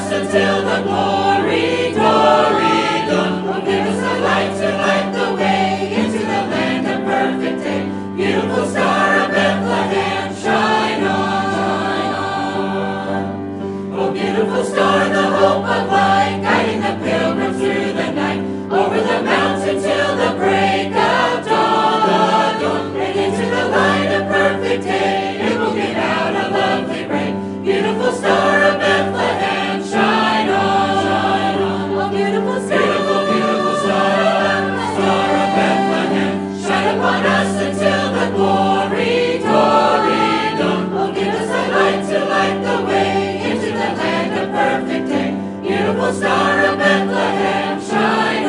us until the glory dawn. Oh, give us a light to light the way into the land of perfect day. Beautiful star of Bethlehem, shine on. Oh, beautiful star, the hope of light, guiding the pilgrims through the night, over the mountain till the break of dawn. And into the light of perfect day, it will give out a lovely ray. Beautiful star of Bethlehem, shine on. Oh, beautiful star, beautiful star, star of Bethlehem, shine upon us until the glory dawn. Oh, give us a light to light the way into the land of perfect day. Beautiful star of Bethlehem, shine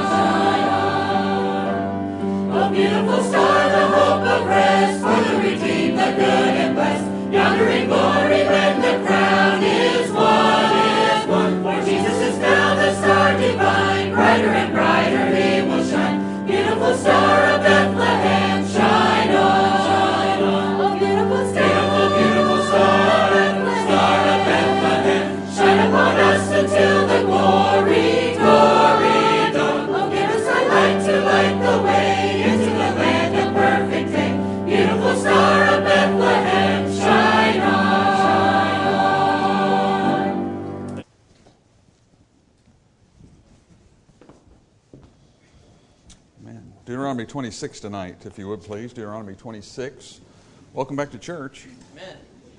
on. Oh, beautiful star, the hope of rest for the redeemed, the good and blessed. Yonder in glory when the crown is won. For Jesus is now the star divine, brighter and brighter he will shine. Beautiful star of Bethlehem, shine on. Oh, beautiful star, beautiful star, star of Bethlehem, shine upon us until the glory dawn. Oh, give us a light to light the way into the land of perfect day. Beautiful star of Bethlehem, shine on. Amen. Deuteronomy 26 tonight, if you would please. Deuteronomy 26. Welcome back to church. Amen.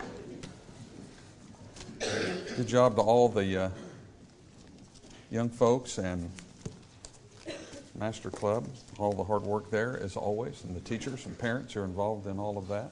Good job to all the young folks and Master Club, all the hard work there as always, and the teachers and parents who are involved in all of that.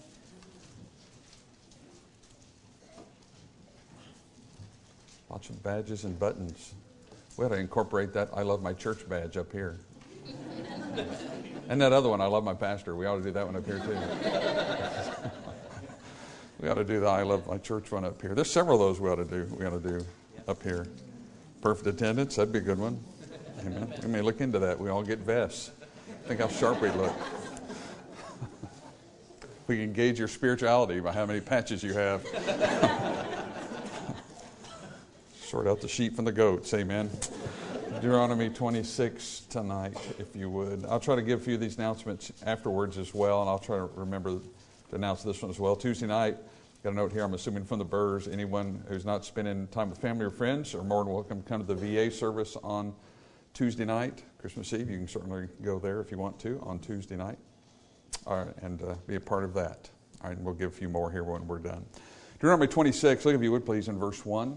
Lots of badges and buttons. We ought to incorporate that I love my church badge up here. And that other one, I love my pastor. We ought to do that one up here too. We ought to do the I love my church one up here. There's several of those we ought to do up here. Perfect attendance, that'd be a good one. Amen. We may look into that. We all get vests. Think how sharp we look. We can gauge your spirituality by how many patches you have. Sort out the sheep from the goats. Amen. Deuteronomy 26 tonight, if you would. I'll try to give a few of these announcements afterwards as well, and I'll try to remember to announce this one as well. Tuesday night, got a note here, I'm assuming from the Burrs. Anyone who's not spending time with family or friends are more than welcome to come to the VA service on Tuesday night, Christmas Eve. You can certainly go there if you want to on Tuesday night and be a part of that. All right, and we'll give a few more here when we're done. Deuteronomy 26, look if you would please in verse 1.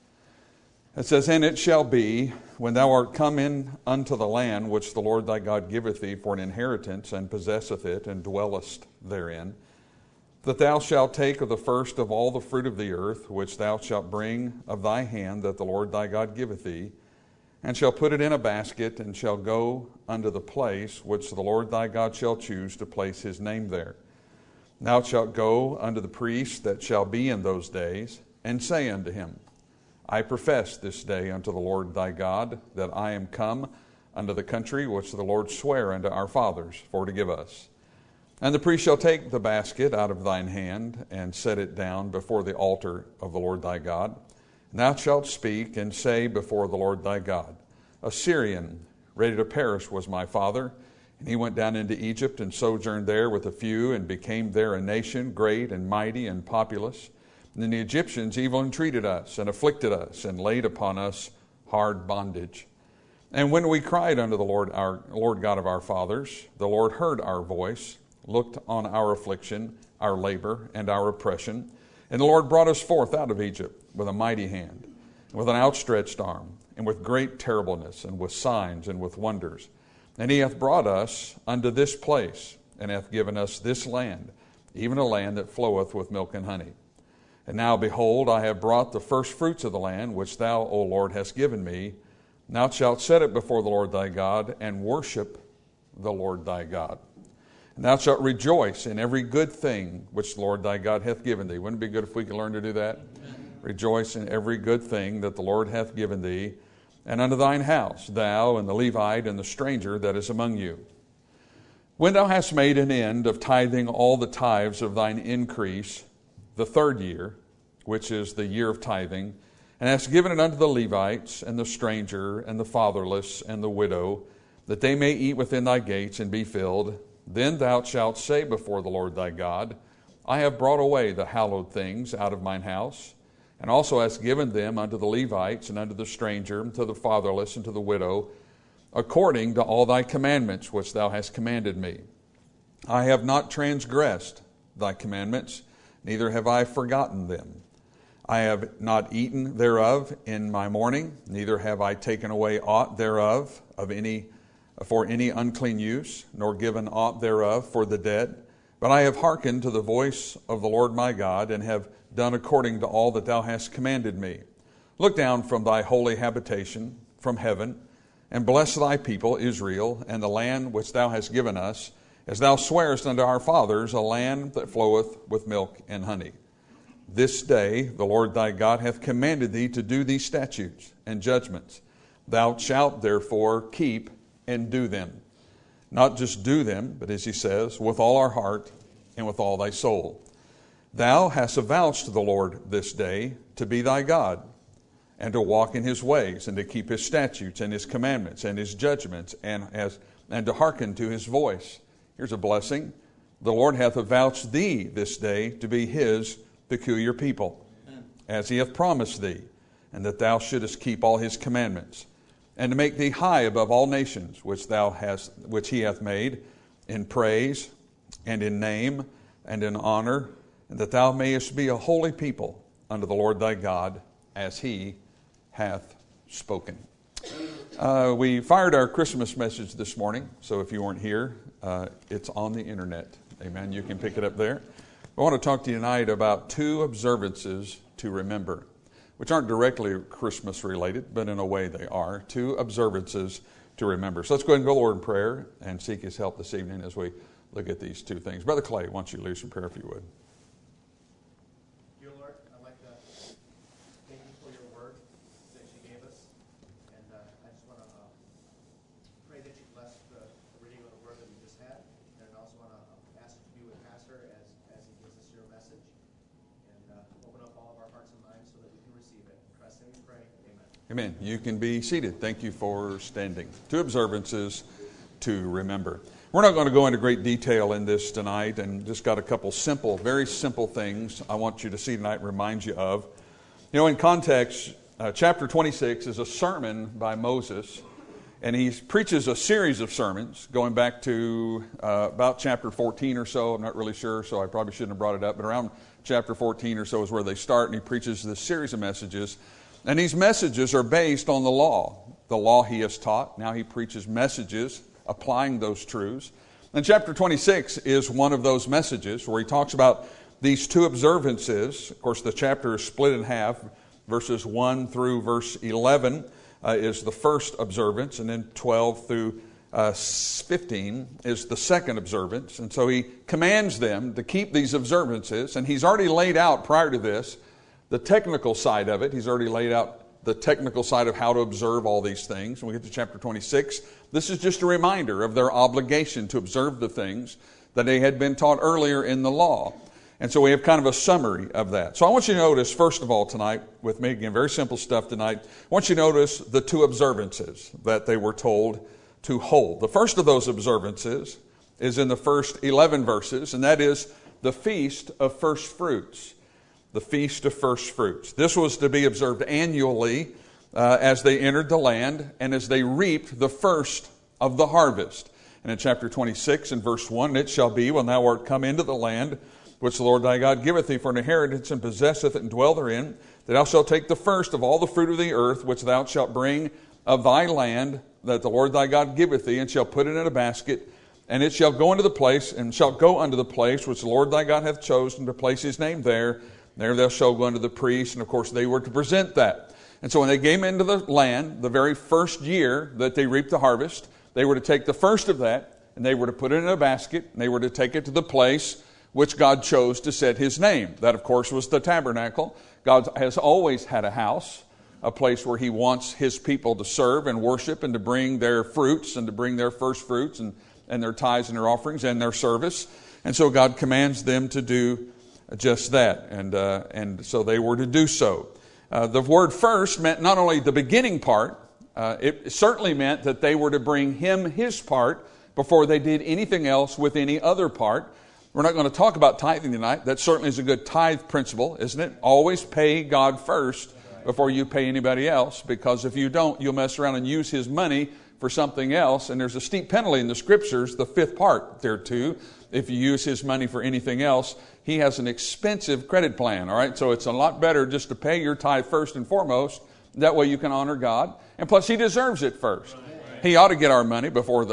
It says, And it shall be, when thou art come in unto the land which the Lord thy God giveth thee for an inheritance, and possesseth it, and dwellest therein, that thou shalt take of the first of all the fruit of the earth, which thou shalt bring of thy hand, that the Lord thy God giveth thee, and shall put it in a basket, and shall go unto the place which the Lord thy God shall choose to place his name there. Thou shalt go unto the priest that shall be in those days, and say unto him, I profess this day unto the Lord thy God, that I am come unto the country which the Lord sware unto our fathers for to give us. And the priest shall take the basket out of thine hand, and set it down before the altar of the Lord thy God. And thou shalt speak and say before the Lord thy God, A Syrian ready to perish was my father, and he went down into Egypt and sojourned there with a few, and became there a nation great and mighty and populous. And then the Egyptians evil entreated us, and afflicted us, and laid upon us hard bondage. And when we cried unto the Lord, our Lord God of our fathers, the Lord heard our voice, looked on our affliction, our labor, and our oppression. And the Lord brought us forth out of Egypt with a mighty hand, and with an outstretched arm, and with great terribleness, and with signs, and with wonders. And he hath brought us unto this place, and hath given us this land, even a land that floweth with milk and honey. And now, behold, I have brought the first fruits of the land, which thou, O Lord, hast given me. Thou shalt set it before the Lord thy God, and worship the Lord thy God. And thou shalt rejoice in every good thing which the Lord thy God hath given thee. Wouldn't it be good if we could learn to do that? Amen. Rejoice in every good thing that the Lord hath given thee, and unto thine house, thou and the Levite and the stranger that is among you. When thou hast made an end of tithing all the tithes of thine increase, the third year, which is the year of tithing, and hast given it unto the Levites, and the stranger, and the fatherless, and the widow, that they may eat within thy gates and be filled, then thou shalt say before the Lord thy God, I have brought away the hallowed things out of mine house, and also hast given them unto the Levites, and unto the stranger, and to the fatherless, and to the widow, according to all thy commandments which thou hast commanded me. I have not transgressed thy commandments, neither have I forgotten them. I have not eaten thereof in my mourning, neither have I taken away aught thereof for any unclean use, nor given aught thereof for the dead. But I have hearkened to the voice of the Lord my God, and have done according to all that thou hast commanded me. Look down from thy holy habitation, from heaven, and bless thy people Israel, and the land which thou hast given us, as thou swarest unto our fathers, a land that floweth with milk and honey. This day the Lord thy God hath commanded thee to do these statutes and judgments. Thou shalt therefore keep and do them. Not just do them, but as he says, with all our heart and with all thy soul. Thou hast avouched to the Lord this day to be thy God, and to walk in his ways, and to keep his statutes and his commandments and his judgments, and to hearken to his voice. Here's a blessing. The Lord hath avouched thee this day to be his peculiar people, as he hath promised thee, and that thou shouldest keep all his commandments, and to make thee high above all nations which he hath made, in praise and in name and in honor, and that thou mayest be a holy people unto the Lord thy God, as he hath spoken. We fired our Christmas message this morning, so if you weren't here, it's on the internet. Amen. You can pick it up there. I want to talk to you tonight about 2 observances to remember, which aren't directly Christmas related, but in a way they are. 2 observances to remember. So let's go ahead and go to the Lord in prayer and seek his help this evening as we look at these 2 things. Brother Clay, why don't you lead us in prayer if you would. Dear Lord, I'd like to thank you for your word that you gave us. And I just want to pray that you bless the reading of the word that we just had. And I also want to ask you to be with Pastor as he gives us your message. And open up all of our hearts and minds so that we can receive it. In Christ's name we pray. Amen. Amen. You can be seated. Thank you for standing. 2 observances to remember. We're not going to go into great detail in this tonight, and just got a couple simple, very simple things I want you to see tonight and remind you of. You know, in context, chapter 26 is a sermon by Moses, and he preaches a series of sermons going back to about chapter 14 or so. I'm not really sure, so I probably shouldn't have brought it up, but around chapter 14 or so is where they start, and he preaches this series of messages. And these messages are based on the law he has taught. Now he preaches messages applying those truths. And chapter 26 is one of those messages where he talks about these 2 observances. Of course, the chapter is split in half. Verses 1 through verse 11 is the first observance, and then 12 through 15 is the second observance. And so he commands them to keep these observances, and he's already laid out prior to this the technical side of it. He's already laid out the technical side of how to observe all these things. When we get to chapter 26, this is just a reminder of their obligation to observe the things that they had been taught earlier in the law. And so we have kind of a summary of that. So I want you to notice, first of all tonight, with me again, very simple stuff tonight, I want you to notice the 2 observances that they were told to hold. The first of those observances is in the first 11 verses, and that is the Feast of First Fruits. The Feast of First Fruits. This was to be observed annually as they entered the land and as they reaped the first of the harvest. And in chapter 26 and verse 1, it shall be when thou art come into the land which the Lord thy God giveth thee for an inheritance, and possesseth it and dwell therein, that thou shalt take the first of all the fruit of the earth which thou shalt bring of thy land that the Lord thy God giveth thee, and shall put it in a basket, and it shall go into the place, and shall go unto the place which the Lord thy God hath chosen to place his name there. There thou shalt go unto the priest, and of course they were to present that. And so when they came into the land, the very first year that they reaped the harvest, they were to take the first of that, and they were to put it in a basket, and they were to take it to the place which God chose to set his name. That, of course, was the tabernacle. God has always had a house, a place where he wants his people to serve and worship and to bring their fruits and to bring their first fruits and their tithes and their offerings and their service. And so God commands them to do just that. And so they were to do so. The word first meant not only the beginning part, it certainly meant that they were to bring him his part before they did anything else with any other part. We're not going to talk about tithing tonight. That certainly is a good tithe principle, isn't it? Always pay God first before you pay anybody else, because if you don't, you'll mess around and use his money for something else. And there's a steep penalty in the Scriptures, the 5th part there too. If you use his money for anything else, he has an expensive credit plan, all right? So it's a lot better just to pay your tithe first and foremost. That way you can honor God. And plus, he deserves it first. He ought to get our money before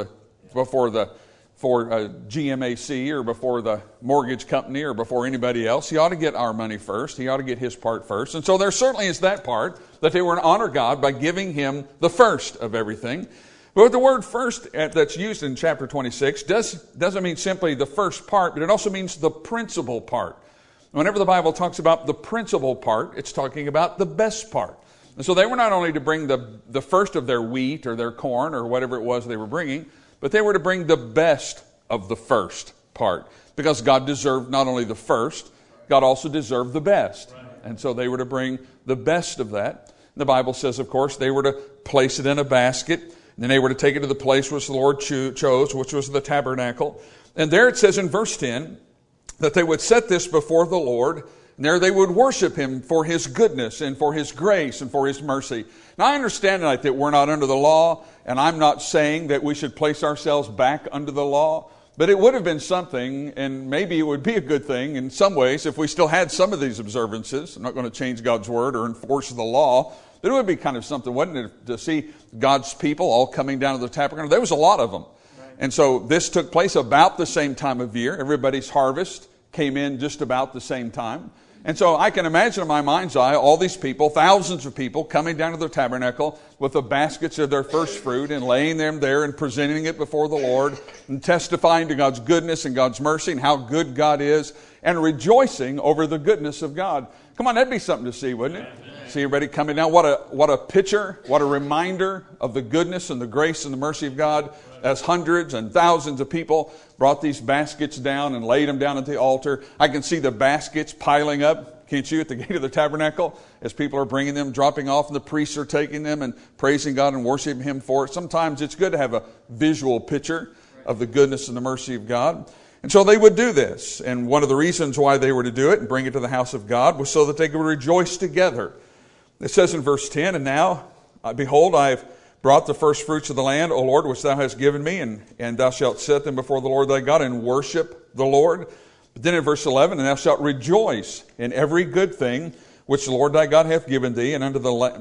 GMAC or before the mortgage company or before anybody else. He ought to get our money first. He ought to get his part first. And so there certainly is that part, that they were to honor God by giving him the first of everything. But the word first that's used in chapter 26 doesn't mean simply the first part, but it also means the principal part. Whenever the Bible talks about the principal part, it's talking about the best part. And so they were not only to bring the first of their wheat or their corn or whatever it was they were bringing, but they were to bring the best of the first part. Because God deserved not only the first, God also deserved the best. And so they were to bring the best of that. The Bible says, of course, they were to place it in a basket. And then they were to take it to the place which the Lord chose, which was the tabernacle. And there it says in verse 10 that they would set this before the Lord. And there they would worship him for his goodness and for his grace and for his mercy. Now I understand tonight that we're not under the law, and I'm not saying that we should place ourselves back under the law, but it would have been something, and maybe it would be a good thing in some ways if we still had some of these observances. I'm not going to change God's word or enforce the law, but it would be kind of something, wouldn't it, to see God's people all coming down to the tabernacle. There was a lot of them. And so this took place about the same time of year. Everybody's harvest came in just about the same time. And so I can imagine in my mind's eye all these people, thousands of people, coming down to the tabernacle with the baskets of their first fruit and laying them there and presenting it before the Lord and testifying to God's goodness and God's mercy and how good God is and rejoicing over the goodness of God. Come on, that'd be something to see, wouldn't it? See everybody coming down. What a picture, what a reminder of the goodness and the grace and the mercy of God as hundreds and thousands of people brought these baskets down and laid them down at the altar. I can see the baskets piling up, can't you, at the gate of the tabernacle as people are bringing them, dropping off, and the priests are taking them and praising God and worshiping him for it. Sometimes it's good to have a visual picture of the goodness and the mercy of God. And so they would do this. And one of the reasons why they were to do it and bring it to the house of God was so that they could rejoice together. It says in verse 10, and now, behold, I have brought the first fruits of the land, O Lord, which thou hast given me, and thou shalt set them before the Lord thy God and worship the Lord. But then in verse 11, and thou shalt rejoice in every good thing which the Lord thy God hath given thee, and unto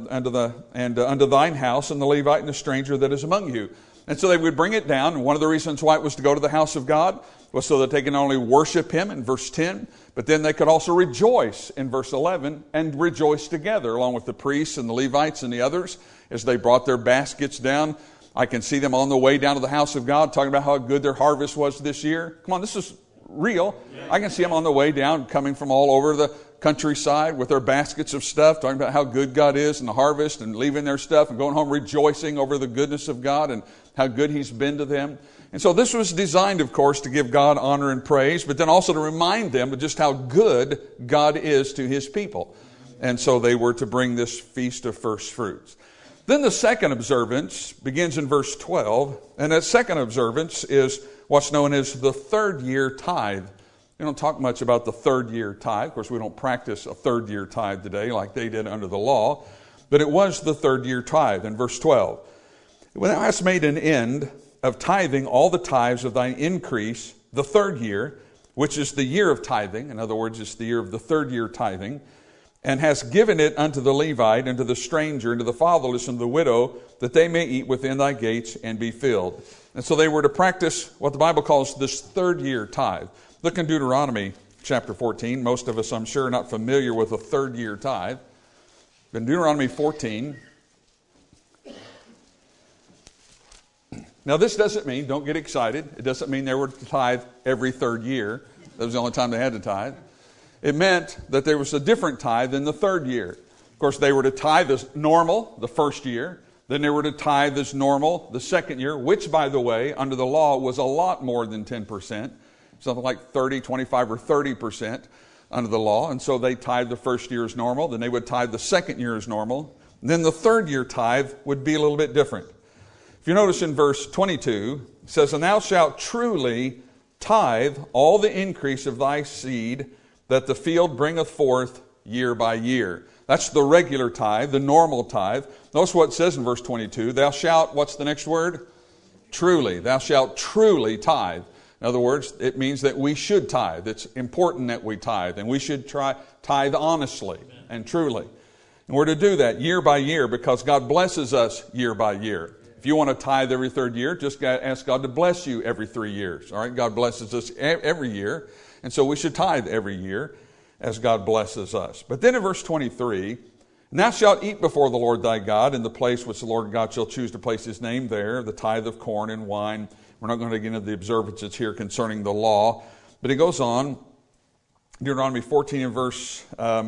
thine house, and the Levite and the stranger that is among you. And so they would bring it down. And one of the reasons why it was to go to the house of God was so that they can not only worship him in verse 10, but then they could also rejoice in verse 11 and rejoice together along with the priests and the Levites and the others as they brought their baskets down. I can see them on the way down to the house of God talking about how good their harvest was this year. Come on, this is real. I can see them on the way down coming from all over the countryside with their baskets of stuff, talking about how good God is in the harvest and leaving their stuff and going home rejoicing over the goodness of God and how good he's been to them. And so this was designed, of course, to give God honor and praise, but then also to remind them of just how good God is to his people. And so they were to bring this feast of first fruits. Then the second observance begins in verse 12, and that second observance is what's known as the third year tithe. We don't talk much about the third year tithe. Of course, we don't practice a third year tithe today like they did under the law, but it was the third year tithe in verse 12. When thou hast made an end of tithing all the tithes of thine increase the third year, which is the year of tithing, in other words, it's the year of the third year tithing, and hast given it unto the Levite, and to the stranger, and to the fatherless, and the widow, that they may eat within thy gates and be filled. And so they were to practice what the Bible calls this third year tithe. Look in Deuteronomy chapter 14. Most of us, I'm sure, are not familiar with a third year tithe. In Deuteronomy 14. Now this doesn't mean, don't get excited, it doesn't mean they were to tithe every third year. That was the only time they had to tithe. It meant that there was a different tithe in the third year. Of course, they were to tithe as normal the first year. Then they were to tithe as normal the second year, which, by the way, under the law was a lot more than 10%. Something like 30, 25, or 30%. under the law. And so they tithe the first year as normal. Then they would tithe the second year as normal. And then the third year tithe would be a little bit different. If you notice in verse 22, it says, "And thou shalt truly tithe all the increase of thy seed that the field bringeth forth year by year." That's the regular tithe, the normal tithe. Notice what it says in verse 22. Thou shalt, what's the next word? Truly. Thou shalt truly tithe. In other words, it means that we should tithe. It's important that we tithe, and we should tithe honestly and truly. And we're to do that year by year because God blesses us year by year. If you want to tithe every third year, just ask God to bless you every 3 years. All right, God blesses us every year, and so we should tithe every year as God blesses us. But then in verse 23, "And thou shalt eat before the Lord thy God in the place which the Lord God shall choose to place his name there, the tithe of corn and wine." We're not going to get into the observances here concerning the law, but it goes on. Deuteronomy 14 and verse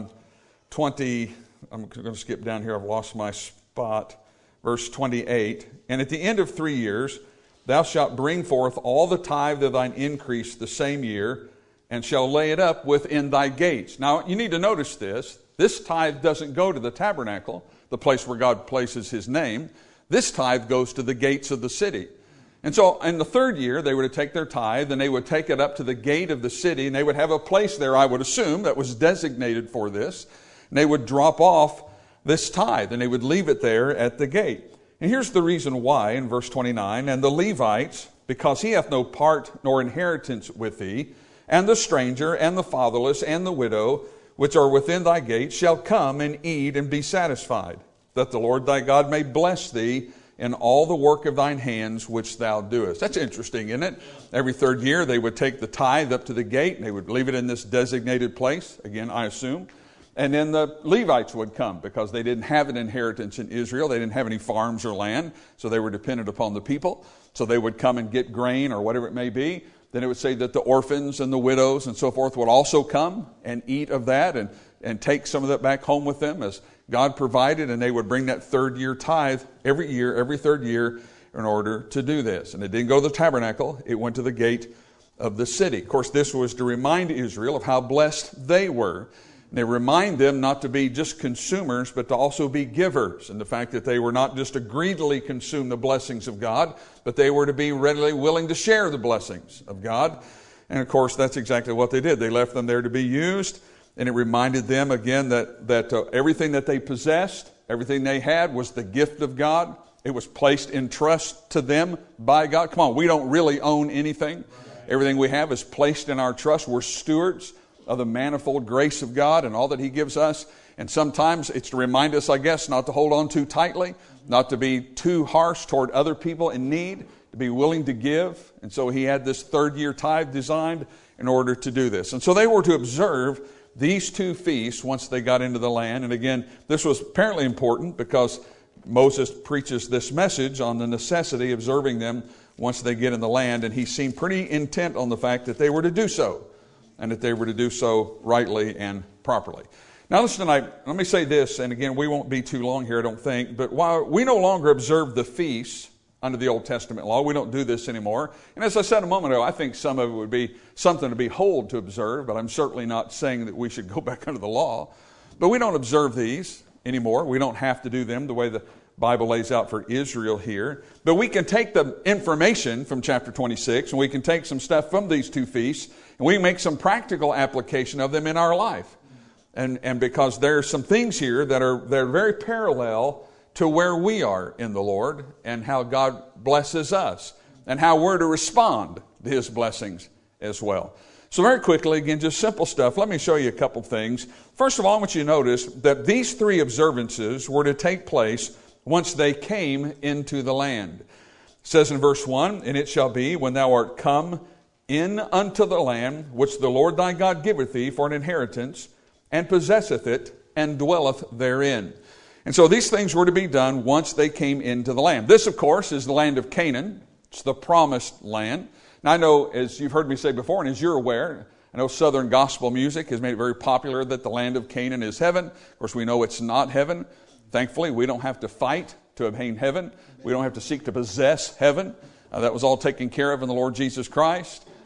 20. I'm going to skip down here. I've lost my spot. Verse 28. "And at the end of 3 years, thou shalt bring forth all the tithe of thine increase the same year, and shall lay it up within thy gates." Now, you need to notice this. This tithe doesn't go to the tabernacle, the place where God places his name. This tithe goes to the gates of the city. And so in the third year, they were to take their tithe, and they would take it up to the gate of the city, and they would have a place there, I would assume, that was designated for this. And they would drop off this tithe, and they would leave it there at the gate. And here's the reason why in verse 29. "And the Levites, because he hath no part nor inheritance with thee, and the stranger, and the fatherless, and the widow, which are within thy gates, shall come and eat and be satisfied, that the Lord thy God may bless thee in all the work of thine hands which thou doest." That's interesting, isn't it? Every third year they would take the tithe up to the gate, and they would leave it in this designated place, again, I assume. And then the Levites would come because they didn't have an inheritance in Israel. They didn't have any farms or land, so they were dependent upon the people. So they would come and get grain or whatever it may be. Then it would say that the orphans and the widows and so forth would also come and eat of that and take some of that back home with them as God provided. And they would bring that third year tithe every year, every third year, in order to do this. And it didn't go to the tabernacle. It went to the gate of the city. Of course, this was to remind Israel of how blessed they were. And they remind them not to be just consumers, but to also be givers. And the fact that they were not just to greedily consume the blessings of God, but they were to be readily willing to share the blessings of God. And of course, that's exactly what they did. They left them there to be used. And it reminded them again that everything that they possessed, everything they had was the gift of God. It was placed in trust to them by God. Come on, we don't really own anything. Everything we have is placed in our trust. We're stewards of the manifold grace of God and all that he gives us. And sometimes it's to remind us, I guess, not to hold on too tightly, not to be too harsh toward other people in need, to be willing to give. And so he had this third year tithe designed in order to do this. And so they were to observe these two feasts once they got into the land. And again, this was apparently important because Moses preaches this message on the necessity of observing them once they get in the land. And he seemed pretty intent on the fact that they were to do so, and that they were to do so rightly and properly. Now listen tonight, let me say this, and again, we won't be too long here, I don't think, but while we no longer observe the feasts under the Old Testament law, we don't do this anymore. And as I said a moment ago, I think some of it would be something to behold to observe, but I'm certainly not saying that we should go back under the law. But we don't observe these anymore. We don't have to do them the way the Bible lays out for Israel here. But we can take the information from chapter 26, and we can take some stuff from these two feasts, and we can make some practical application of them in our life. And because there are some things here that are very parallel to where we are in the Lord and how God blesses us and how we're to respond to his blessings as well. So very quickly, again, just simple stuff. Let me show you a couple things. First of all, I want you to notice that these three observances were to take place once they came into the land. It says in verse 1, "And it shall be, when thou art come in unto the land, which the Lord thy God giveth thee for an inheritance, and possesseth it, and dwelleth therein." And so these things were to be done once they came into the land. This, of course, is the land of Canaan. It's the promised land. Now, I know, as you've heard me say before, and as you're aware, I know Southern gospel music has made it very popular that the land of Canaan is heaven. Of course, we know it's not heaven. Thankfully, we don't have to fight to obtain heaven. We don't have to seek to possess heaven. That was all taken care of in the Lord Jesus Christ.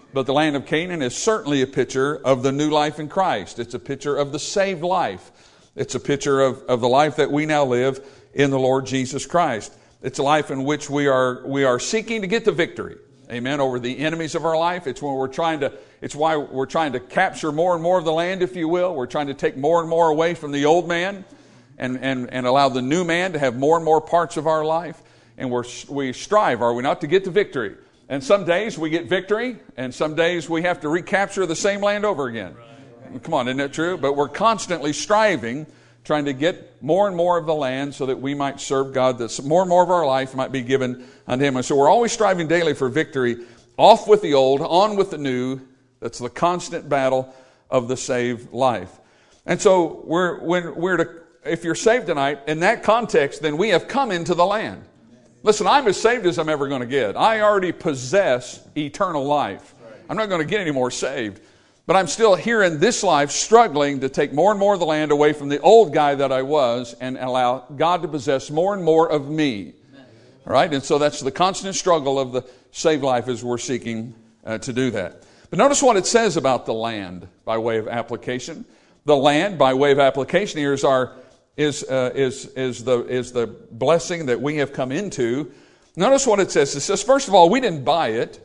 But the land of Canaan is certainly a picture of the new life in Christ. It's a picture of the saved life. It's a picture of the life that we now live in the Lord Jesus Christ. It's a life in which we are seeking to get the victory. Amen. Over the enemies of our life. It's why we're trying to capture more and more of the land, if you will. We're trying to take more and more away from the old man and allow the new man to have more and more parts of our life. And we strive, are we not, to get the victory. And some days we get victory, and some days we have to recapture the same land over again. Right. Come on, isn't that true? But we're constantly striving, trying to get more and more of the land so that we might serve God, that more and more of our life might be given unto Him. And so we're always striving daily for victory, off with the old, on with the new. That's the constant battle of the saved life. And so if you're saved tonight, in that context, then we have come into the land. Listen, I'm as saved as I'm ever going to get. I already possess eternal life. I'm not going to get any more saved. But I'm still here in this life struggling to take more and more of the land away from the old guy that I was and allow God to possess more and more of me. All right? And so that's the constant struggle of the saved life as we're seeking to do that. But notice what it says about the land by way of application. The land by way of application here is the blessing that we have come into. Notice what it says. It says, first of all, we didn't buy it.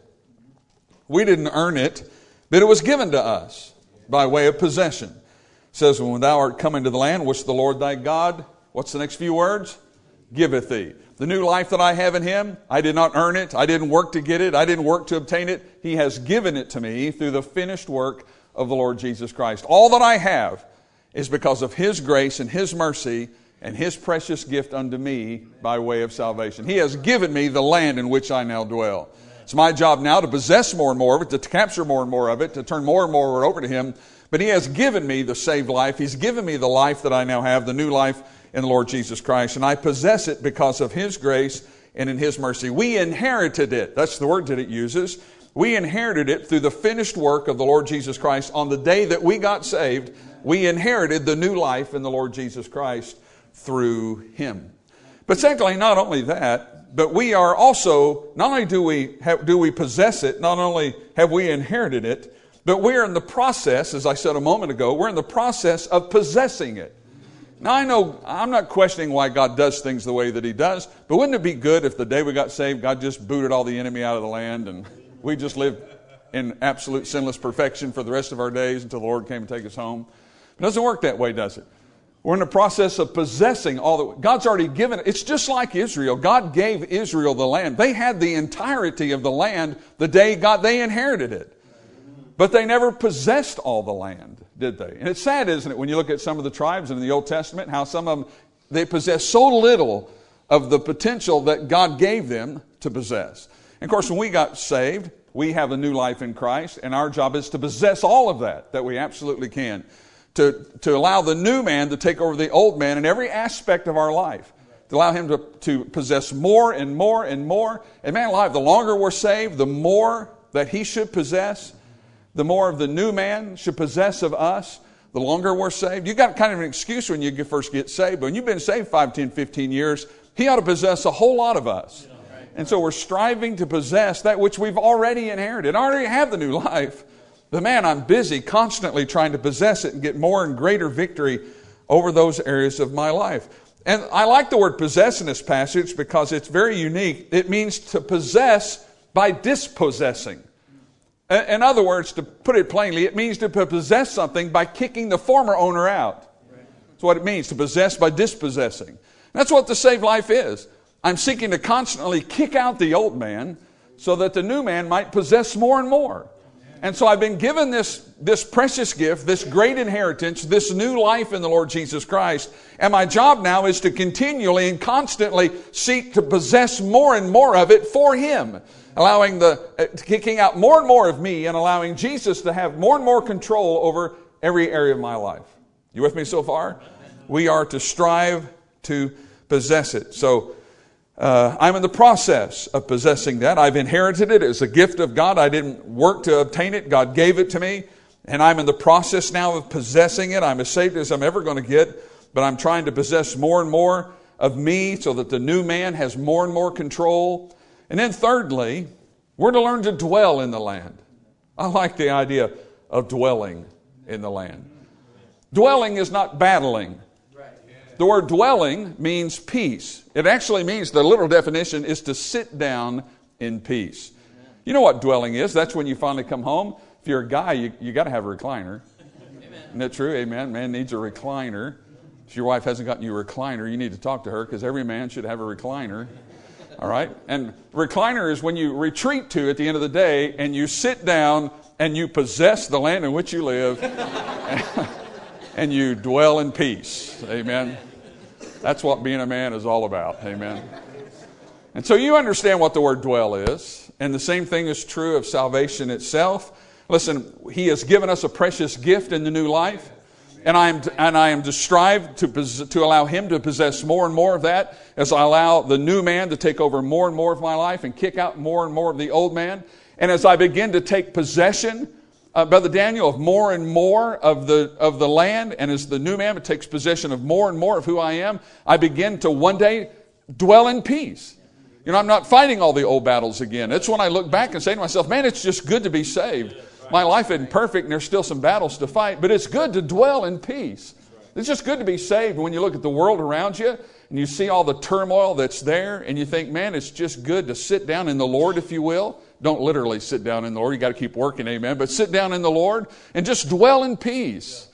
We didn't earn it. But it was given to us by way of possession. It says, when thou art come into the land which the Lord thy God, what's the next few words? Giveth thee. The new life that I have in Him, I did not earn it. I didn't work to get it. I didn't work to obtain it. He has given it to me through the finished work of the Lord Jesus Christ. All that I have is because of His grace and His mercy and His precious gift unto me by way of salvation. He has given me the land in which I now dwell. It's my job now to possess more and more of it, to capture more and more of it, to turn more and more over to Him. But He has given me the saved life. He's given me the life that I now have, the new life in the Lord Jesus Christ. And I possess it because of His grace and in His mercy. We inherited it. That's the word that it uses. We inherited it through the finished work of the Lord Jesus Christ. On the day that we got saved, we inherited the new life in the Lord Jesus Christ through Him. But secondly, not only that, but we are also, not only do we possess it, not only have we inherited it, but we're in the process, as I said a moment ago, we're in the process of possessing it. Now I know, I'm not questioning why God does things the way that He does, but wouldn't it be good if the day we got saved, God just booted all the enemy out of the land and we just lived in absolute sinless perfection for the rest of our days until the Lord came to take us home? It doesn't work that way, does it? We're in the process of possessing all that God's already given. It's just like Israel. God gave Israel the land. They had the entirety of the land the day they inherited it. But they never possessed all the land, did they? And it's sad, isn't it, when you look at some of the tribes in the Old Testament, how some of them, they possess so little of the potential that God gave them to possess. And of course, when we got saved, we have a new life in Christ, and our job is to possess all of that we absolutely can. To allow the new man to take over the old man in every aspect of our life. To allow him to possess more and more and more. And man alive, the longer we're saved, the more that he should possess, the more of the new man should possess of us, the longer we're saved. You got kind of an excuse when you first get saved, but when you've been saved 5, 10, 15 years, he ought to possess a whole lot of us. And so we're striving to possess that which we've already inherited. I already have the new life. But man, I'm busy constantly trying to possess it and get more and greater victory over those areas of my life. And I like the word possess in this passage because it's very unique. It means to possess by dispossessing. In other words, to put it plainly, it means to possess something by kicking the former owner out. That's what it means, to possess by dispossessing. That's what the saved life is. I'm seeking to constantly kick out the old man so that the new man might possess more and more. And so I've been given this precious gift, this great inheritance, this new life in the Lord Jesus Christ. And my job now is to continually and constantly seek to possess more and more of it for Him. Kicking out more and more of me and allowing Jesus to have more and more control over every area of my life. You with me so far? We are to strive to possess it. So I'm in the process of possessing that. I've inherited it as a gift of God. I didn't work to obtain it. God gave it to me. And I'm in the process now of possessing it. I'm as saved as I'm ever going to get. But I'm trying to possess more and more of me so that the new man has more and more control. And then thirdly, we're to learn to dwell in the land. I like the idea of dwelling in the land. Dwelling is not battling. The word dwelling means peace. It actually means, the literal definition is to sit down in peace. You know what dwelling is? That's when you finally come home. If you're a guy, you got to have a recliner. Amen. Isn't that true? Amen. Man needs a recliner. If your wife hasn't gotten you a recliner, you need to talk to her, because every man should have a recliner. All right? And recliner is when you retreat to at the end of the day and you sit down and you possess the land in which you live and you dwell in peace. Amen. That's what being a man is all about. Amen. And so you understand what the word dwell is. And the same thing is true of salvation itself. Listen, He has given us a precious gift in the new life. And I am to strive to allow Him to possess more and more of that, as I allow the new man to take over more and more of my life and kick out more and more of the old man. And as I begin to take possession, Brother Daniel, of more and more of the land, and as the new man takes possession of more and more of who I am, I begin to one day dwell in peace. You know, I'm not fighting all the old battles again. It's when I look back and say to myself, man, it's just good to be saved. My life isn't perfect and there's still some battles to fight, but it's good to dwell in peace. It's just good to be saved. When you look at the world around you and you see all the turmoil that's there, and you think, man, it's just good to sit down in the Lord, if you will. Don't literally sit down in the Lord. You got to keep working, amen. But sit down in the Lord and just dwell in peace.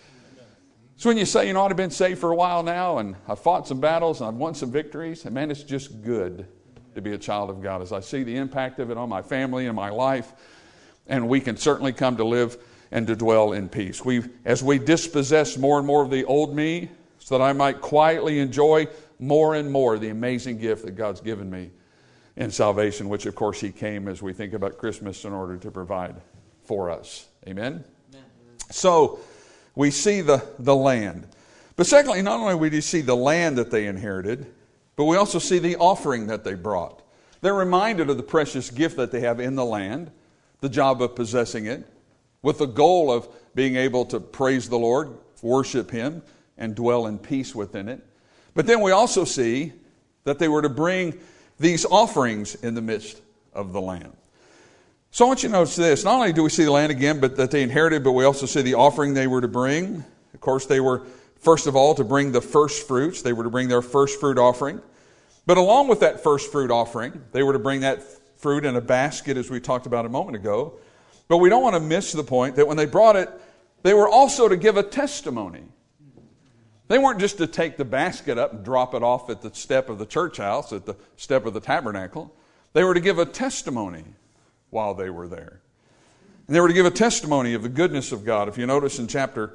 So when you say, you know, I've been saved for a while now, and I've fought some battles and I've won some victories, and man, it's just good to be a child of God. As I see the impact of it on my family and my life, and we can certainly come to live and to dwell in peace. As we dispossess more and more of the old me, so that I might quietly enjoy more and more the amazing gift that God's given me in salvation, which of course He came, as we think about Christmas, in order to provide for us. Amen? Amen. So we see the land. But secondly, not only do we see the land that they inherited, but we also see the offering that they brought. They're reminded of the precious gift that they have in the land, the job of possessing it, with the goal of being able to praise the Lord, worship Him, and dwell in peace within it. But then we also see that they were to bring these offerings in the midst of the land. So I want you to notice this. Not only do we see the land again, but that they inherited, but we also see the offering they were to bring. Of course, they were, first of all, to bring the first fruits. They were to bring their first fruit offering. But along with that first fruit offering, they were to bring that fruit in a basket, as we talked about a moment ago. But we don't want to miss the point that when they brought it, they were also to give a testimony. They weren't just to take the basket up and drop it off at the step of the church house, at the step of the tabernacle. They were to give a testimony while they were there. And they were to give a testimony of the goodness of God. If you notice in chapter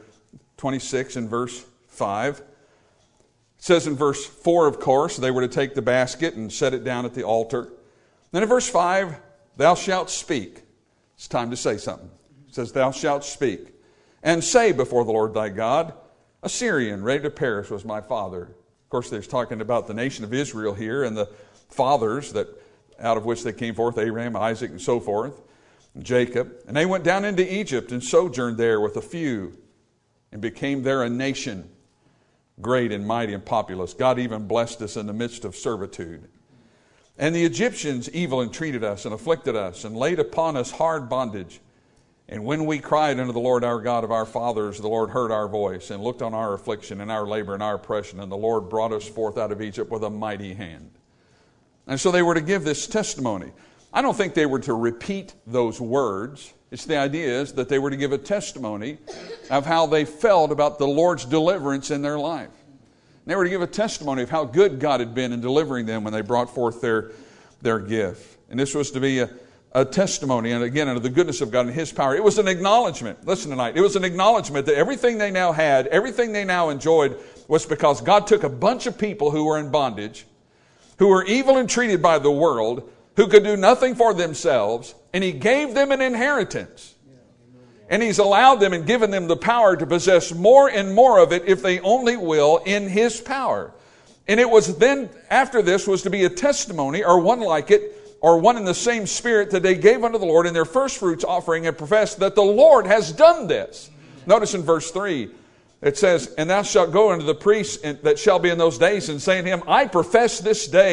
26 and verse 5, it says in verse 4, of course, they were to take the basket and set it down at the altar. Then in verse 5, thou shalt speak. It's time to say something. It says, thou shalt speak. And say before the Lord thy God, a Syrian ready to perish was my father. Of course, they're talking about the nation of Israel here and the fathers that out of which they came forth, Abraham, Isaac, and so forth, and Jacob. And they went down into Egypt and sojourned there with a few and became there a nation, great and mighty and populous. God even blessed us in the midst of servitude. And the Egyptians evil entreated us and afflicted us and laid upon us hard bondage. And when we cried unto the Lord our God of our fathers, the Lord heard our voice and looked on our affliction and our labor and our oppression. And the Lord brought us forth out of Egypt with a mighty hand. And so they were to give this testimony. I don't think they were to repeat those words. It's the idea is that they were to give a testimony of how they felt about the Lord's deliverance in their life. They were to give a testimony of how good God had been in delivering them when they brought forth their gift. And this was to be a testimony, and again, of the goodness of God and His power. It was an acknowledgement. Listen tonight. It was an acknowledgement that everything they now had, everything they now enjoyed, was because God took a bunch of people who were in bondage, who were evil and treated by the world, who could do nothing for themselves, and He gave them an inheritance. And He's allowed them and given them the power to possess more and more of it if they only will in His power. And it was then, after this, was to be a testimony, or one like it, or one in the same spirit that they gave unto the Lord in their first fruits offering and professed that the Lord has done this. Notice in verse 3, it says, and thou shalt go unto the priests that shall be in those days and say unto him, I profess this day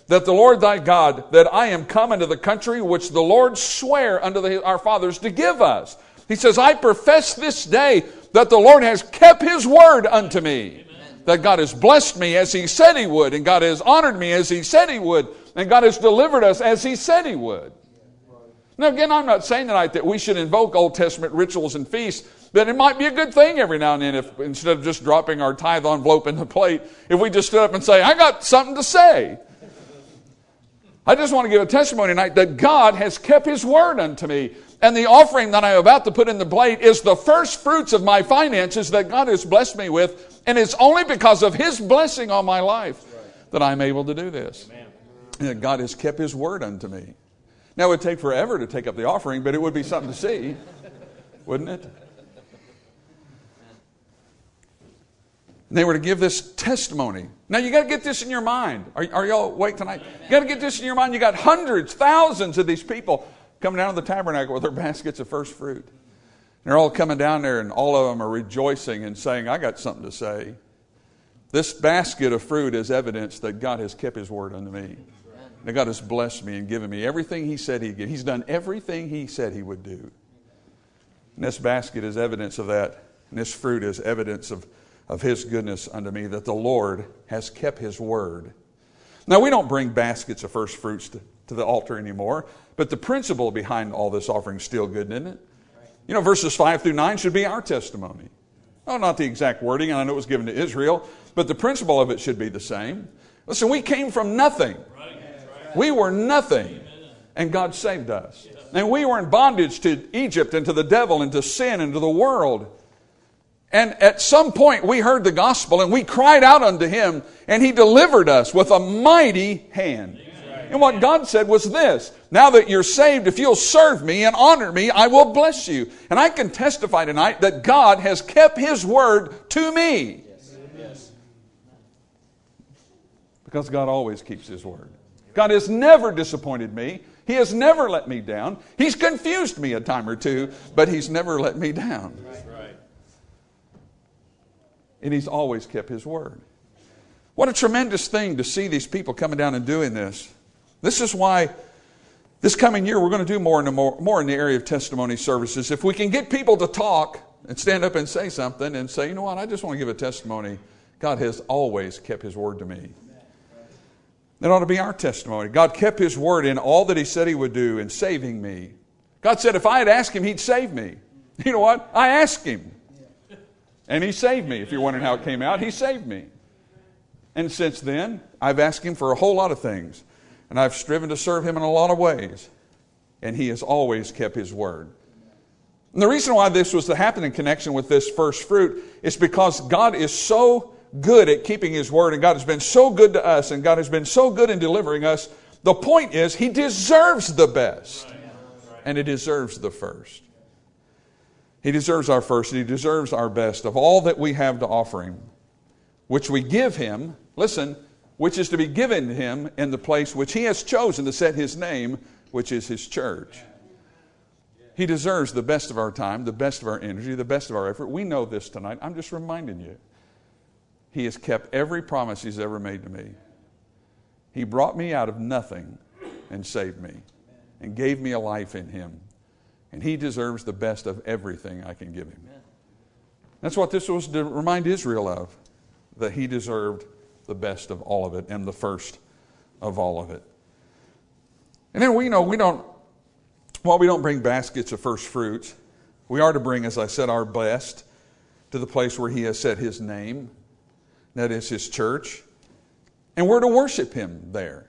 that the Lord thy God, that I am come into the country which the Lord sware unto our fathers to give us. He says, I profess this day that the Lord has kept his word unto me. Amen. That God has blessed me as he said he would, and God has honored me as he said he would, and God has delivered us as he said he would. Now again, I'm not saying tonight that we should invoke Old Testament rituals and feasts, but it might be a good thing every now and then if instead of just dropping our tithe envelope in the plate, if we just stood up and say, I got something to say. I just want to give a testimony tonight that God has kept his word unto me. And the offering that I'm about to put in the plate is the first fruits of my finances that God has blessed me with. And it's only because of his blessing on my life that I'm able to do this. And God has kept his word unto me. Now, it would take forever to take up the offering, but it would be something to see, wouldn't it? And they were to give this testimony. Now, you got to get this in your mind. Are y'all awake tonight? You got to get this in your mind. You got hundreds, thousands of these people coming down to the tabernacle with their baskets of first fruit. They're all coming down there, and all of them are rejoicing and saying, I got something to say. This basket of fruit is evidence that God has kept his word unto me. That God has blessed me and given me everything he said he'd give. He's done everything he said he would do. And this basket is evidence of that. And this fruit is evidence of his goodness unto me, that the Lord has kept his word. Now, we don't bring baskets of first fruits to the altar anymore, but the principle behind all this offering is still good, isn't it? You know, verses 5 through 9 should be our testimony. Oh, not the exact wording, and I know it was given to Israel, but the principle of it should be the same. Listen, we came from nothing. We were nothing, and God saved us. And we were in bondage to Egypt and to the devil and to sin and to the world. And at some point we heard the gospel and we cried out unto him, and he delivered us with a mighty hand. And what God said was this: now that you're saved, if you'll serve me and honor me, I will bless you. And I can testify tonight that God has kept his word to me. Yes. Because God always keeps his word. God has never disappointed me. He has never let me down. He's confused me a time or two, but he's never let me down. Right. And he's always kept his word. What a tremendous thing to see these people coming down and doing this. This is why this coming year we're going to do more in the area of testimony services. If we can get people to talk and stand up and say something and say, you know what, I just want to give a testimony. God has always kept his word to me. That ought to be our testimony. God kept his word in all that he said he would do in saving me. God said if I had asked him, he'd save me. You know what? I asked him. And he saved me. If you're wondering how it came out, he saved me. And since then, I've asked him for a whole lot of things. And I've striven to serve him in a lot of ways. And he has always kept his word. And the reason why this was to happen in connection with this first fruit is because God is so good at keeping his word, and God has been so good to us, and God has been so good in delivering us. The point is, he deserves the best, and he deserves the first. He deserves our first, and he deserves our best of all that we have to offer him, which we give him, listen, which is to be given to him in the place which he has chosen to set his name, which is his church. He deserves the best of our time, the best of our energy, the best of our effort. We know this tonight. I'm just reminding you. He has kept every promise he's ever made to me. He brought me out of nothing and saved me and gave me a life in him. And he deserves the best of everything I can give him. That's what this was to remind Israel of, that he deserved the best of all of it and the first of all of it. And then we don't bring baskets of first fruits. We are to bring, as I said, our best to the place where he has set his name. That is his church. And we're to worship him there.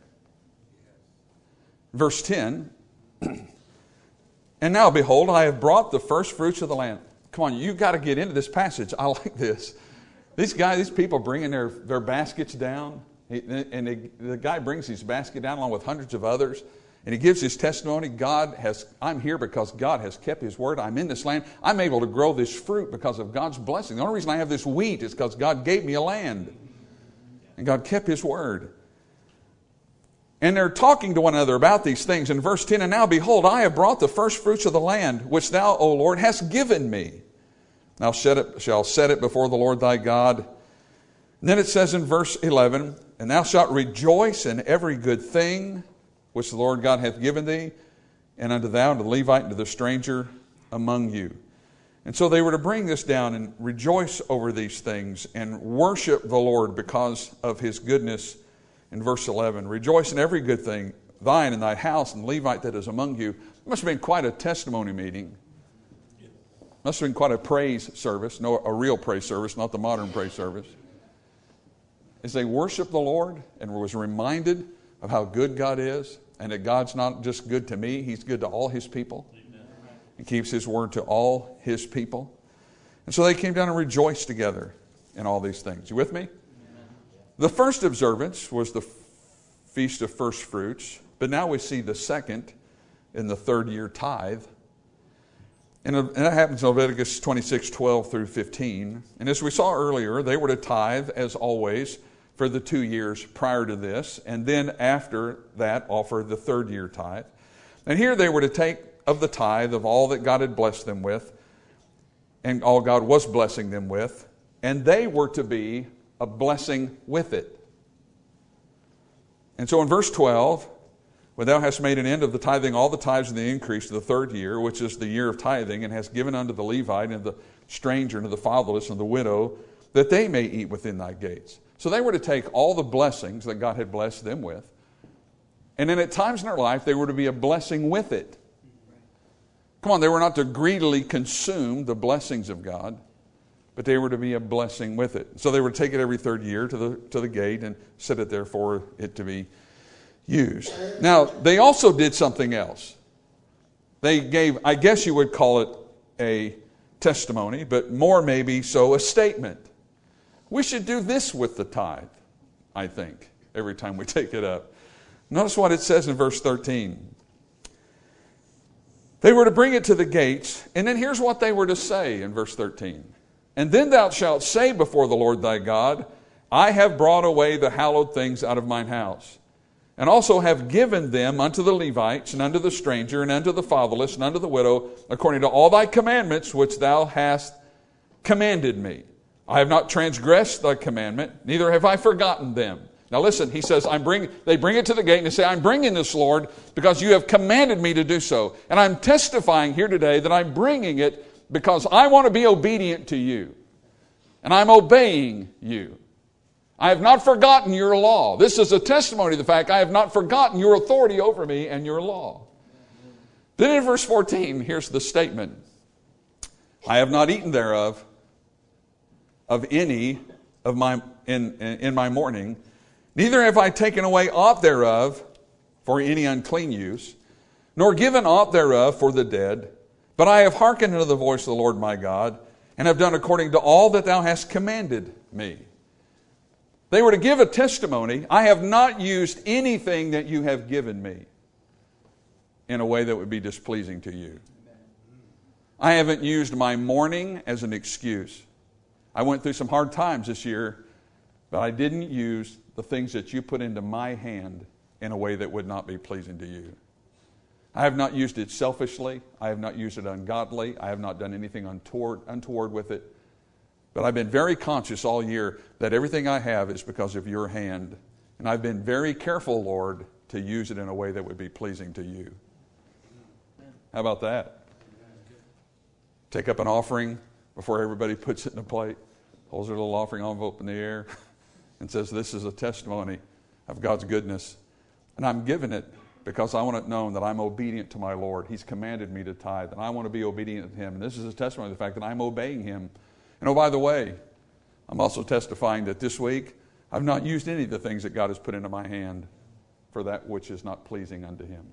Verse 10. And now, behold, I have brought the first fruits of the land. Come on, you've got to get into this passage. I like this. These people bringing their baskets down. And the guy brings his basket down along with hundreds of others. And he gives his testimony. I'm here because God has kept his word. I'm in this land. I'm able to grow this fruit because of God's blessing. The only reason I have this wheat is because God gave me a land. And God kept his word. And they're talking to one another about these things. In verse 10, and now behold, I have brought the first fruits of the land, which thou, O Lord, hast given me. Thou shalt set it before the Lord thy God. And then it says in verse 11, And thou shalt rejoice in every good thing which the Lord God hath given thee, and unto thou, and to the Levite, and to the stranger among you. And so they were to bring this down and rejoice over these things and worship the Lord because of His goodness. In verse 11, rejoice in every good thing, thine and thy house and the Levite that is among you. It must have been quite a testimony meeting. Must have been quite a praise service, no, a real praise service, not the modern praise service. As they worshiped the Lord and was reminded of how good God is, and that God's not just good to me, He's good to all His people. He keeps His word to all His people. And so they came down and rejoiced together in all these things. You with me? The first observance was the Feast of First Fruits, but now we see the second in the third year tithe. And that happens in Leviticus 26:12 through 15. And as we saw earlier, they were to tithe, as always, for the 2 years prior to this, and then after that offer the third year tithe. And here they were to take of the tithe of all that God had blessed them with, and all God was blessing them with, and they were to be a blessing with it. And so in verse 12, when thou hast made an end of the tithing all the tithes of the increase of the third year, which is the year of tithing, and hast given unto the Levite and the stranger and to the fatherless and the widow, that they may eat within thy gates. So they were to take all the blessings that God had blessed them with, and then at times in their life they were to be a blessing with it. Come on, they were not to greedily consume the blessings of God, but they were to be a blessing with it. So they were to take it every third year to the gate and set it there for it to be used. Now, they also did something else. They gave, I guess you would call it a testimony, but more maybe so a statement. We should do this with the tithe, I think, every time we take it up. Notice what it says in verse 13. They were to bring it to the gates, and then here's what they were to say in verse 13. And then thou shalt say before the Lord thy God, I have brought away the hallowed things out of mine house, and also have given them unto the Levites, and unto the stranger, and unto the fatherless, and unto the widow, according to all thy commandments which thou hast commanded me. I have not transgressed thy commandment, neither have I forgotten them. Now listen, he says, they bring it to the gate and they say, I'm bringing this, Lord, because you have commanded me to do so. And I'm testifying here today that I'm bringing it because I want to be obedient to you. And I'm obeying you. I have not forgotten your law. This is a testimony to the fact I have not forgotten your authority over me and your law. Then in verse 14, here's the statement. I have not eaten thereof of any of my in my mourning, neither have I taken away aught thereof for any unclean use, nor given aught thereof for the dead, but I have hearkened unto the voice of the Lord my God, and have done according to all that thou hast commanded me. They were to give a testimony. I have not used anything that you have given me in a way that would be displeasing to you. I haven't used my mourning as an excuse. I went through some hard times this year, but I didn't use the things that you put into my hand in a way that would not be pleasing to you. I have not used it selfishly. I have not used it ungodly. I have not done anything untoward with it. But I've been very conscious all year that everything I have is because of your hand. And I've been very careful, Lord, to use it in a way that would be pleasing to you. How about that? Take up an offering before everybody puts it in a plate, holds their little offering envelope in the air, and says, this is a testimony of God's goodness. And I'm giving it because I want it known that I'm obedient to my Lord. He's commanded me to tithe, and I want to be obedient to Him. And this is a testimony of the fact that I'm obeying Him. And oh, by the way, I'm also testifying that this week I've not used any of the things that God has put into my hand for that which is not pleasing unto Him.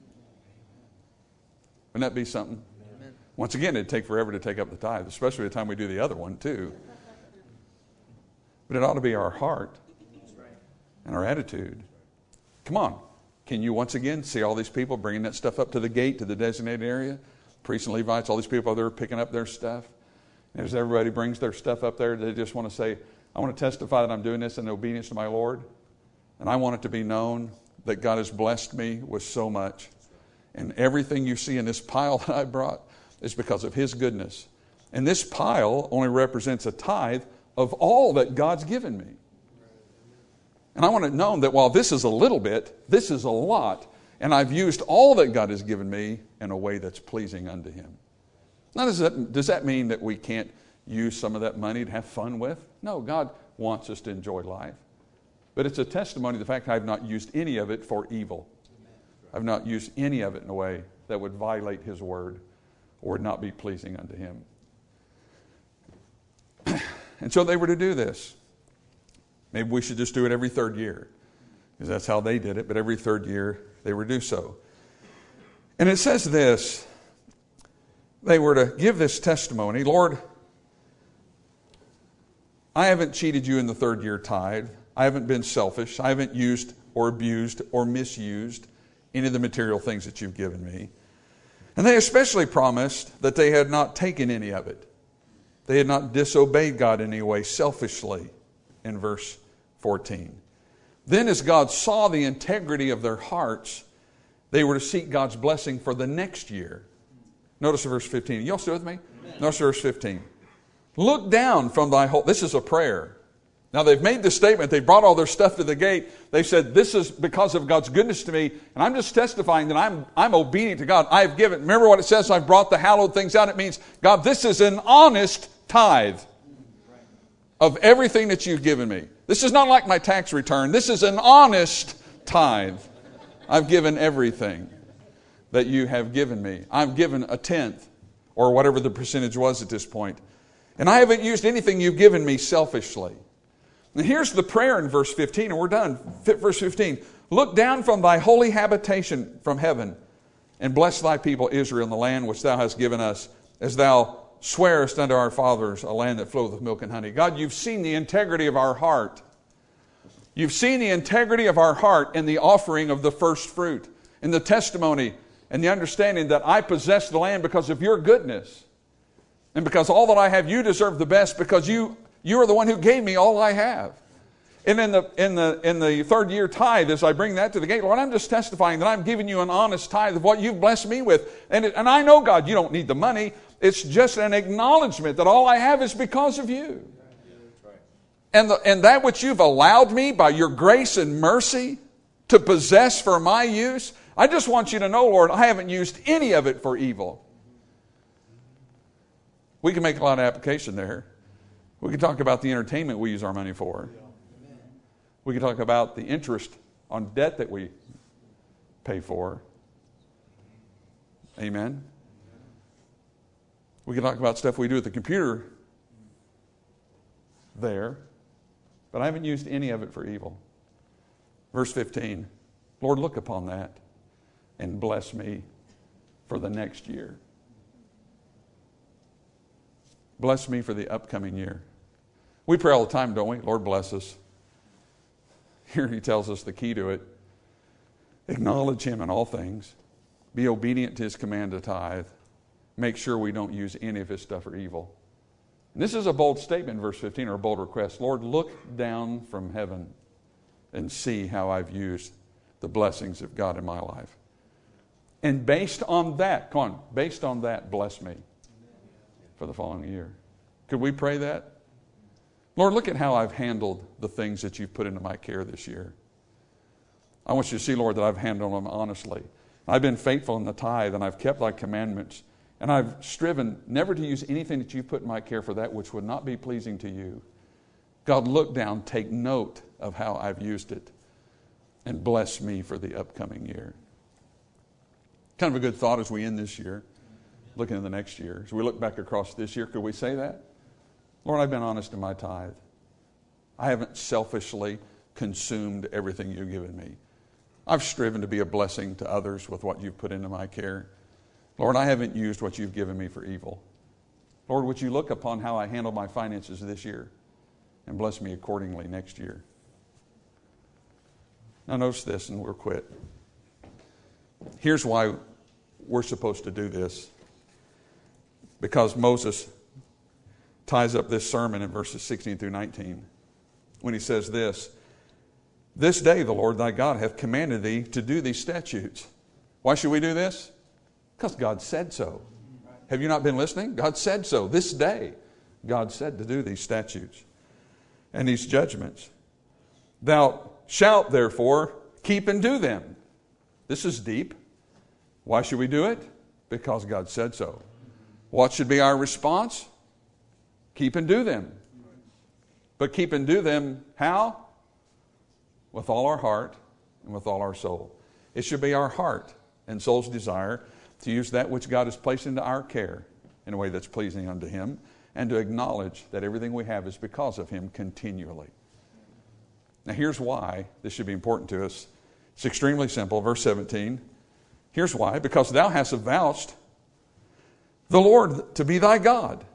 Wouldn't that be something? Amen. Once again, it'd take forever to take up the tithe, especially the time we do the other one too. But it ought to be our heart and our attitude. Come on. Can you once again see all these people bringing that stuff up to the gate, to the designated area? Priests and Levites, all these people out there picking up their stuff. And as everybody brings their stuff up there, they just want to say, I want to testify that I'm doing this in obedience to my Lord. And I want it to be known that God has blessed me with so much. And everything you see in this pile that I brought is because of His goodness. And this pile only represents a tithe of all that God's given me. And I want it known that while this is a little bit, this is a lot. And I've used all that God has given me in a way that's pleasing unto Him. Now, does that mean that we can't use some of that money to have fun with? No, God wants us to enjoy life. But it's a testimony to the fact that I have not used any of it for evil. I've not used any of it in a way that would violate His word or would not be pleasing unto Him. And so they were to do this. Maybe we should just do it every third year, because that's how they did it. But every third year they were to do so. And it says this. They were to give this testimony. Lord, I haven't cheated you in the third year tithe. I haven't been selfish. I haven't used or abused or misused any of the material things that you've given me. And they especially promised that they had not taken any of it. They had not disobeyed God in any way selfishly, in verse 14. Then as God saw the integrity of their hearts, they were to seek God's blessing for the next year. Notice verse 15. You all still with me? Amen. Notice verse 15. Look down from thy whole... This is a prayer. Now they've made this statement. They brought all their stuff to the gate. They said, this is because of God's goodness to me. And I'm just testifying that I'm obedient to God. I have given. Remember what it says? I've brought the hallowed things out. It means, God, this is an honest tithe of everything that you've given me. This is not like my tax return. This is an honest tithe. I've given everything that you have given me. I've given a tenth, or whatever the percentage was at this point. And I haven't used anything you've given me selfishly. And here's the prayer in verse 15, and we're done. Verse 15. Look down from thy holy habitation from heaven, and bless thy people Israel in the land which thou hast given us, as thou swearest unto our fathers, a land that floweth with milk and honey. God, you've seen the integrity of our heart. You've seen the integrity of our heart in the offering of the first fruit, in the testimony and the understanding that I possess the land because of your goodness. And because all that I have, you deserve the best, because you are the one who gave me all I have. And in the third year tithe, as I bring that to the gate, Lord, I'm just testifying that I'm giving you an honest tithe of what you've blessed me with. And I know, God, you don't need the money. It's just an acknowledgement that all I have is because of you. And that which you've allowed me by your grace and mercy to possess for my use, I just want you to know, Lord, I haven't used any of it for evil. We can make a lot of application there. We can talk about the entertainment we use our money for. We can talk about the interest on debt that we pay for. Amen. We can talk about stuff we do at the computer there. But I haven't used any of it for evil. Verse 15. Lord, look upon that and bless me for the next year. Bless me for the upcoming year. We pray all the time, don't we? Lord, bless us. Here he tells us the key to it. Acknowledge him in all things. Be obedient to his command to tithe. Make sure we don't use any of his stuff for evil. And this is a bold statement in verse 15, or a bold request. Lord, look down from heaven and see how I've used the blessings of God in my life. And based on that, based on that, bless me for the following year. Could we pray that? Lord, look at how I've handled the things that you've put into my care this year. I want you to see, Lord, that I've handled them honestly. I've been faithful in the tithe, and I've kept thy commandments. And I've striven never to use anything that you've put in my care for that which would not be pleasing to you. God, look down, take note of how I've used it, and bless me for the upcoming year. Kind of a good thought as we end this year, looking at the next year. As we look back across this year, could we say that? Lord, I've been honest in my tithe. I haven't selfishly consumed everything you've given me. I've striven to be a blessing to others with what you've put into my care. Lord, I haven't used what you've given me for evil. Lord, would you look upon how I handle my finances this year and bless me accordingly next year? Now notice this, and we'll quit. Here's why we're supposed to do this. Because Moses ties up this sermon in verses 16 through 19 when he says this: This day the Lord thy God hath commanded thee to do these statutes. Why should we do this? Because God said so. Have you not been listening? God said so. This day God said to do these statutes and these judgments. Thou shalt therefore keep and do them. This is deep. Why should we do it? Because God said so. What should be our response? Keep and do them. But keep and do them how? With all our heart and with all our soul. It should be our heart and soul's desire to use that which God has placed into our care in a way that's pleasing unto Him, and to acknowledge that everything we have is because of Him continually. Now here's why this should be important to us. It's extremely simple. Verse 17. Here's why. Because thou hast avouched the Lord to be thy God,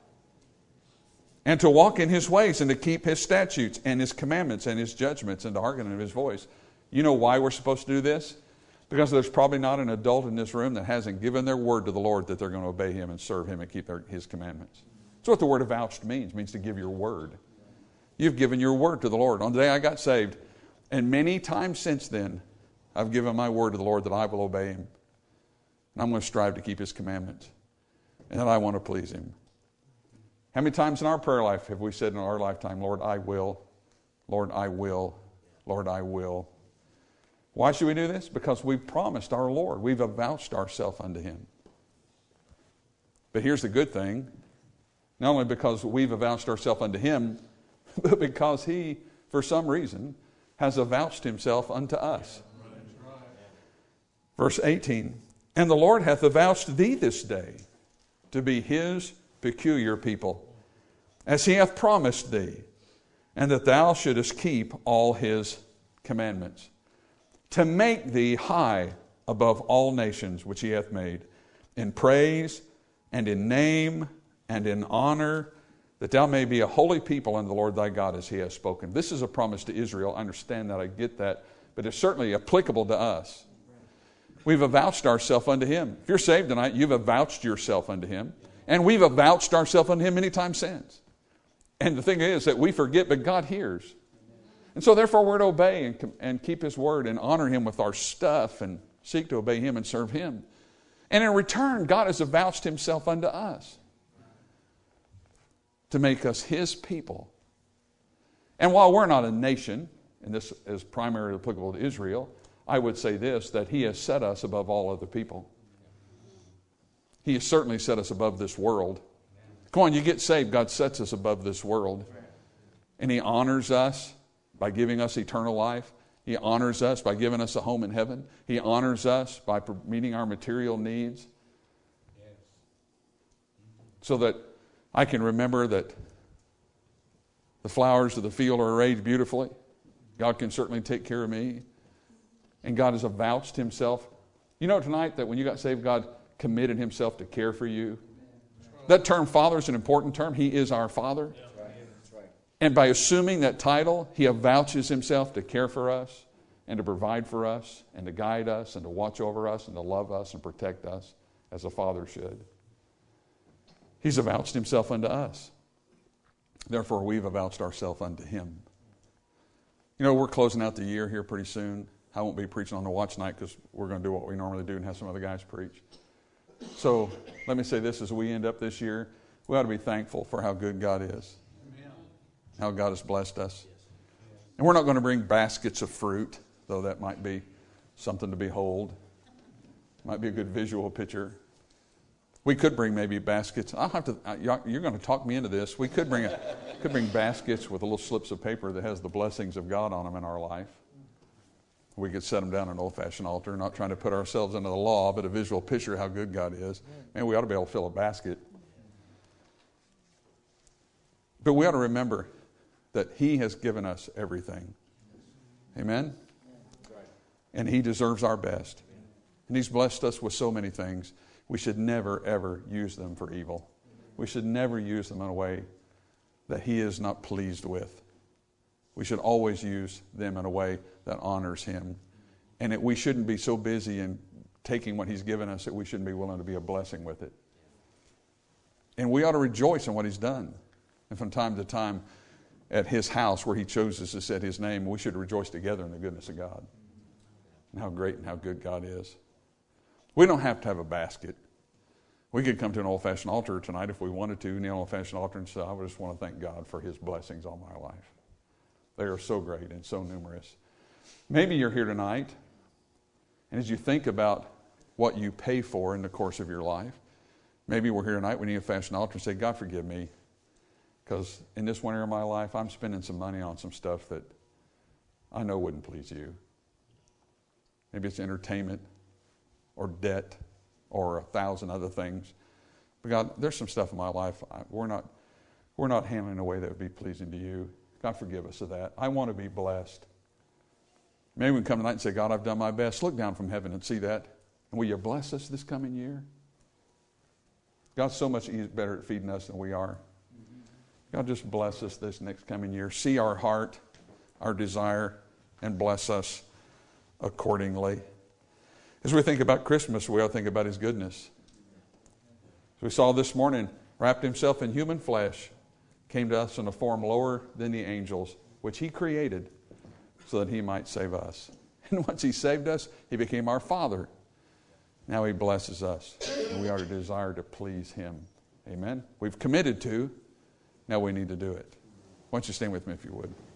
and to walk in His ways, and to keep His statutes and His commandments and His judgments, and to hearken unto His voice. You know why we're supposed to do this? Because there's probably not an adult in this room that hasn't given their word to the Lord that they're going to obey Him and serve Him and keep His commandments. That's what the word avouched means. It means to give your word. You've given your word to the Lord. On the day I got saved, and many times since then, I've given my word to the Lord that I will obey Him. And I'm going to strive to keep His commandments. And that I want to please Him. How many times in our prayer life have we said in our lifetime, Lord, I will, Lord, I will, Lord, I will. Why should we do this? Because we've promised our Lord. We've avouched ourselves unto Him. But here's the good thing. Not only because we've avouched ourselves unto Him, but because He, for some reason, has avouched Himself unto us. Verse 18. And the Lord hath avouched thee this day to be His peculiar people, as He hath promised thee, and that thou shouldest keep all His commandments, to make thee high above all nations which He hath made, in praise and in name and in honor, that thou may be a holy people unto the Lord thy God, as He has spoken. This is a promise to Israel. I understand that. I get that. But it's certainly applicable to us. We've avouched ourselves unto Him. If you're saved tonight, you've avouched yourself unto Him. And we've avouched ourselves unto Him many times since. And the thing is that we forget, but God hears. And so therefore we're to obey and keep His word and honor Him with our stuff and seek to obey Him and serve Him. And in return, God has avouched Himself unto us to make us His people. And while we're not a nation, and this is primarily applicable to Israel, I would say this, that He has set us above all other people. He has certainly set us above this world. Come on, you get saved, God sets us above this world. And He honors us by giving us eternal life. He honors us by giving us a home in heaven. He honors us by meeting our material needs. So that I can remember that the flowers of the field are arrayed beautifully. God can certainly take care of me. And God has avouched Himself. You know tonight that when you got saved, God committed Himself to care for you. That term Father is an important term. He is our Father. And by assuming that title, He avouches Himself to care for us and to provide for us and to guide us and to watch over us and to love us and protect us as a father should. He's avouched Himself unto us. Therefore, we've avouched ourselves unto Him. You know, we're closing out the year here pretty soon. I won't be preaching on the watch night because we're going to do what we normally do and have some other guys preach. So let me say this as we end up this year. We ought to be thankful for how good God is. Amen. How God has blessed us. And we're not going to bring baskets of fruit, though that might be something to behold. Might be a good visual picture. We could bring maybe baskets. You're going to talk me into this. We could bring baskets with little slips of paper that has the blessings of God on them in our life. We could set them down on an old-fashioned altar, not trying to put ourselves under the law, but a visual picture of how good God is. Man, we ought to be able to fill a basket. But we ought to remember that He has given us everything. Amen? And He deserves our best. And He's blessed us with so many things. We should never, ever use them for evil. We should never use them in a way that He is not pleased with. We should always use them in a way that honors Him. And we shouldn't be so busy in taking what He's given us that we shouldn't be willing to be a blessing with it. And we ought to rejoice in what He's done. And from time to time, at His house where He chooses to set His name, we should rejoice together in the goodness of God. And how great and how good God is. We don't have to have a basket. We could come to an old-fashioned altar tonight if we wanted to, kneel on an old-fashioned altar and say, I just want to thank God for His blessings on my life. They are so great and so numerous. Maybe you're here tonight, and as you think about what you pay for in the course of your life, maybe we're here tonight, we need to fast an altar and say, God, forgive me, because in this one area of my life, I'm spending some money on some stuff that I know wouldn't please you. Maybe it's entertainment or debt or 1,000 other things. But God, there's some stuff in my life we're not handling in a way that would be pleasing to you. God, forgive us of that. I want to be blessed. Maybe we can come tonight and say, God, I've done my best. Look down from heaven and see that. And will you bless us this coming year? God's so much better at feeding us than we are. God, just bless us this next coming year. See our heart, our desire, and bless us accordingly. As we think about Christmas, we ought to think about His goodness. As we saw this morning, wrapped Himself in human flesh, came to us in a form lower than the angels, which He created so that He might save us. And once He saved us, He became our Father. Now He blesses us, and we are to desire to please Him. Amen? We've committed to. Now we need to do it. Why don't you stand with me if you would.